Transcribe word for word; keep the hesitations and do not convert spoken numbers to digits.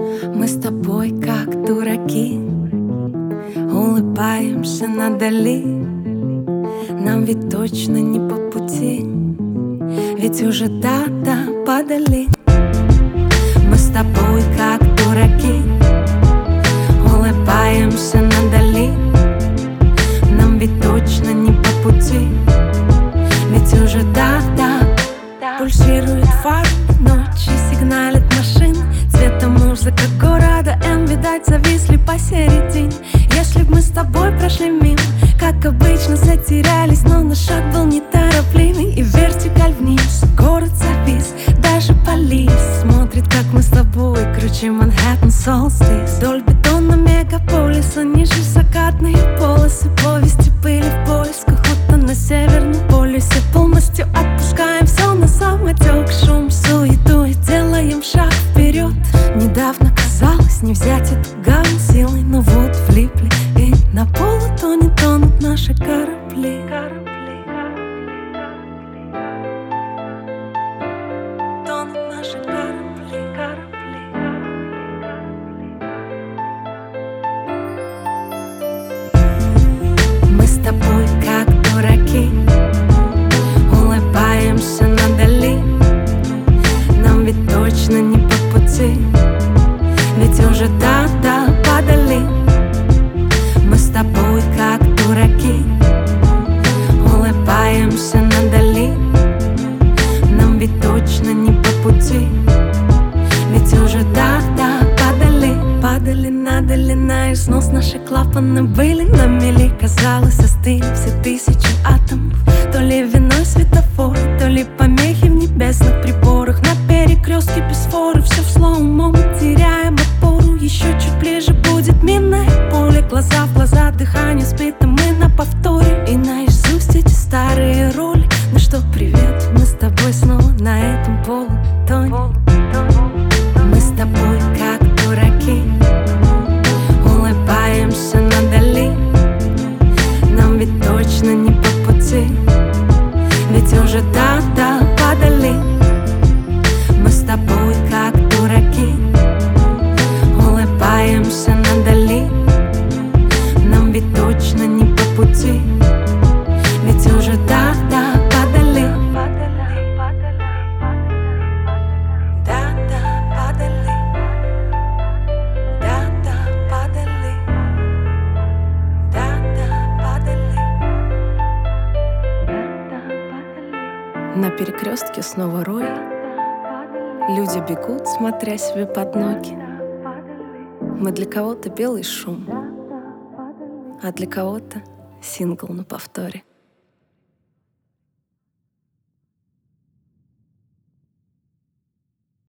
Мы с тобой как дураки, улыбаемся надали. Нам ведь точно не по пути, ведь уже да-да подали. Мы с тобой как дураки, улыбаемся надали. Нам ведь точно не по пути, ведь уже да-да. Пульсирует фар ночи, сигналит машин. Цвета музыка города М, видать, зависли посередине. Если б мы с тобой прошли мимо, как обычно затерялись, но наш шаг был неторопливый, и вертикаль вниз. Город завис, даже полис смотрит, как мы с тобой крутим Манхэттен Солстис. Вдоль бетона мегаполиса, ниже закатные полосы. Повести пыли в поисках, будто на Северном полюсе. Полностью отпускаем все на самотек, шум, суету, и делаем шаг вперед. Недавно казалось не взять эту гавань силой, но вот влипли, и на полутоне тонут наши корабли. Тонут наши корабли, корабли. Мы с тобой как дураки, улыбаемся надали. Нам ведь точно не по пути, ведь уже да-да подали. Мы с тобой как дураки, улыбаемся надали. Нам ведь точно не по пути, ведь уже да-да подали. Падали, надали на износ, наши клапаны были на мели. Казалось, остыли все тысячи атомов. То ли виной светофор, то ли помехи в небесных приборах. На перекрестке без форы, все в слоумо, мы теряем опору. Еще чуть ближе будет минное поле. Глаза в глаза, дыхание сбито, мы на повторе. И наизусть эти старые роли. Ну что, привет, мы с тобой снова на этом полутоне. Мы с тобой как дураки, улыбаемся надали. Нам ведь точно не по пути, ведь уже да-да подали. Мы с тобой как дураки, улыбаемся надали. Нам ведь точно не по пути, ведь уже да-да подали. Да-да подали. Да-да подали. Да-да подали. На перекрестке снова рой. Люди бегут, смотря себе под ноги. Мы для кого-то белый шум, а для кого-то сингл на повторе.